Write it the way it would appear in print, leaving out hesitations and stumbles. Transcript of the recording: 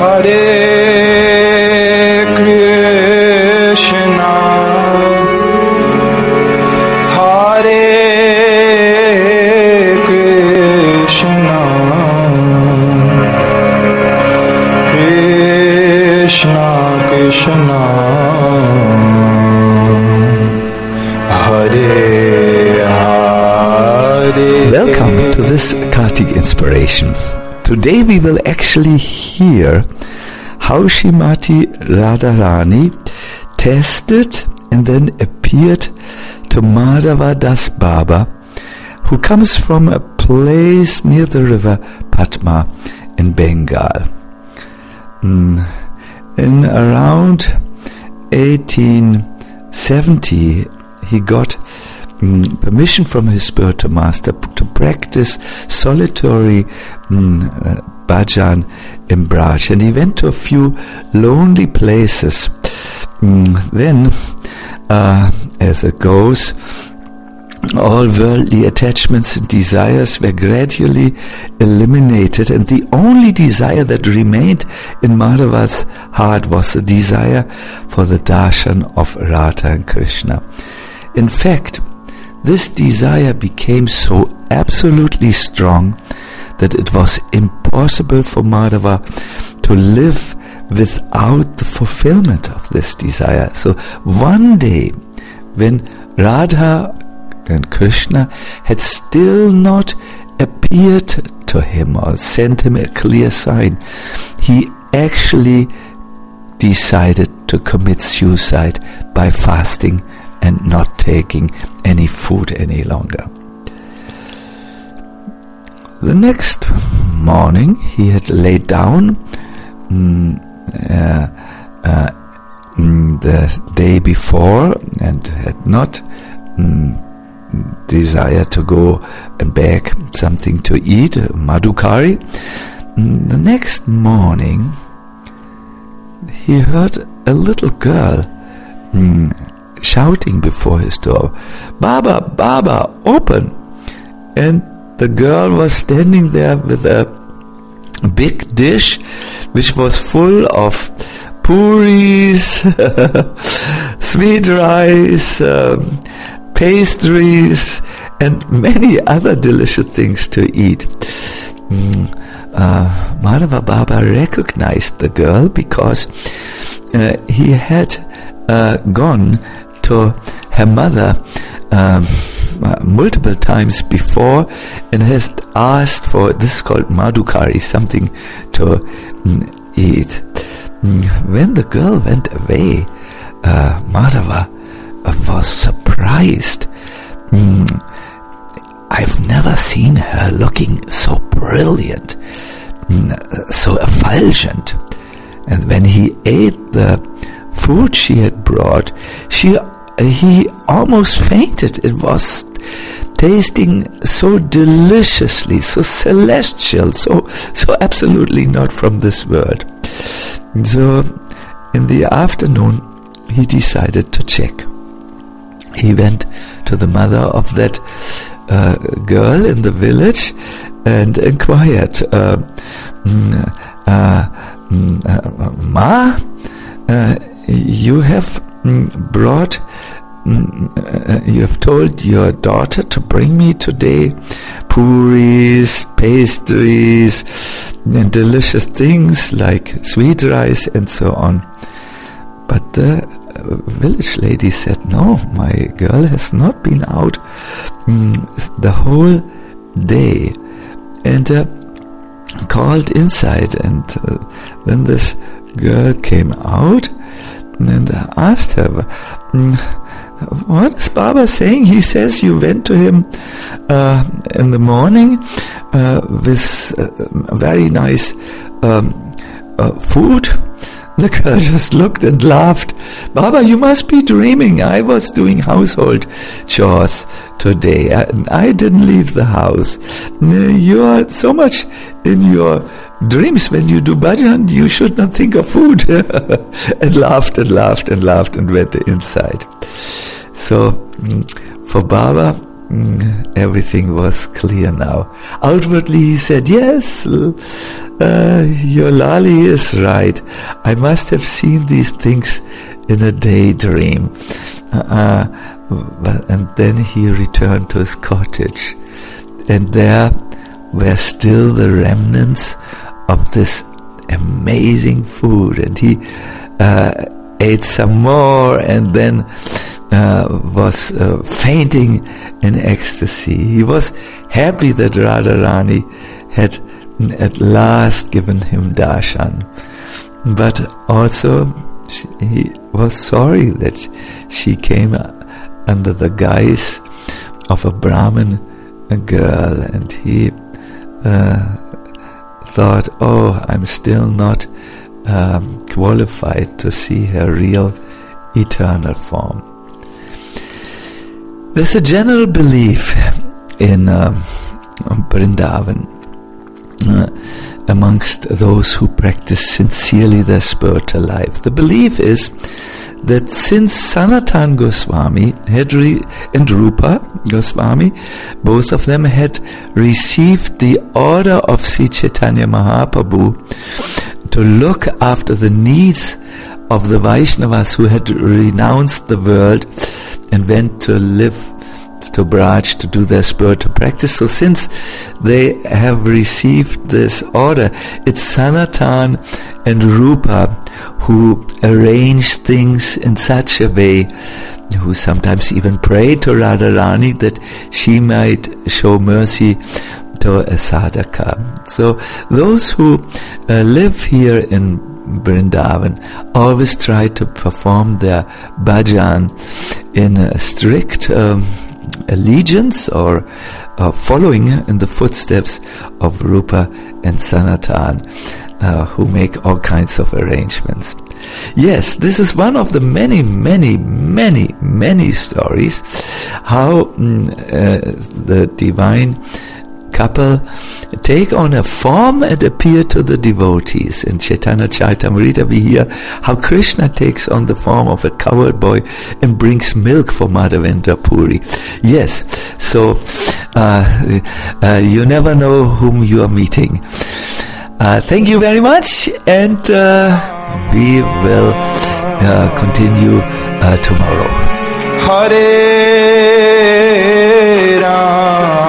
Hare Krishna, Hare Krishna, Krishna Krishna, Hare Hare. Welcome to this Kartik Inspiration. Today we will actually hear how Srimati Radharani tested and then appeared to Madhava Das Baba, who comes from a place near the river Padma in Bengal. In around 1870, he got permission from his spiritual master to practice solitary bhajan in Braj, and he went to a few lonely places. Then, as it goes, all worldly attachments and desires were gradually eliminated, and the only desire that remained in Madhava's heart was the desire for the darshan of Radha and Krishna. In fact, this desire became so absolutely strong that it was impossible for Madhava to live without the fulfillment of this desire. So one day, when Radha and Krishna had still not appeared to him or sent him a clear sign, he actually decided to commit suicide by fasting and not taking any food any longer. The next morning he had laid down the day before and had not desired to go and beg something to eat, madhukari. The next morning he heard a little girl shouting before his door, "Baba, Baba, open!" And the girl was standing there with a big dish which was full of puris, sweet rice, pastries, and many other delicious things to eat. Madhava Baba recognized the girl because he had gone to her mother multiple times before and has asked for, this is called madhukari, something to eat. When the girl went away, Madhava was surprised. I've never seen her looking so brilliant, so effulgent. And when he ate the food she had brought, he almost fainted. It was tasting so deliciously, so celestial, so absolutely not from this world. So in the afternoon he decided to check. He went to the mother of that girl in the village and inquired, Ma, you have brought, you have told your daughter to bring me today puris, pastries, and delicious things like sweet rice and so on. But the village lady said, no, my girl has not been out the whole day, and called inside, and then this girl came out and asked her, what is Baba saying? He says you went to him in the morning with very nice food. The girl just looked and laughed. Baba, you must be dreaming. I was doing household chores today and I didn't leave the house. You are so much in your dreams when you do bhajan, you should not think of food. And laughed and laughed and laughed and went inside. So for Baba, everything was clear now. Outwardly he said, yes, your Lali is right. I must have seen these things in a daydream. And then he returned to his cottage, and there were still the remnants of this amazing food, and he ate some more, and then was fainting in ecstasy. He was happy that Radharani had at last given him darshan, but also he was sorry that she came under the guise of a Brahmin girl, and he thought, oh, I'm still not qualified to see her real eternal form. There's a general belief in Vrindavan amongst those who practice sincerely their spiritual life. The belief is that since Sanatan Goswami and Rupa Goswami, both of them had received the order of Sri Chaitanya Mahaprabhu to look after the needs of the Vaishnavas who had renounced the world and went to live to Braj to do their spiritual practice. So since they have received this order, it's Sanatan and Rupa who arrange things in such a way, who sometimes even pray to Radharani that she might show mercy to a sadhaka. So those who live here in Vrindavan always try to perform their bhajan in a strict allegiance or following in the footsteps of Rupa and Sanatan, who make all kinds of arrangements. Yes, this is one of the many stories how the divine couple take on a form and appear to the devotees. In Chaitanya Charitamrita we hear how Krishna takes on the form of a cowherd boy and brings milk for Madhavendra Puri. Yes, so you never know whom you are meeting. Thank you very much, and we will continue tomorrow. Hare Ram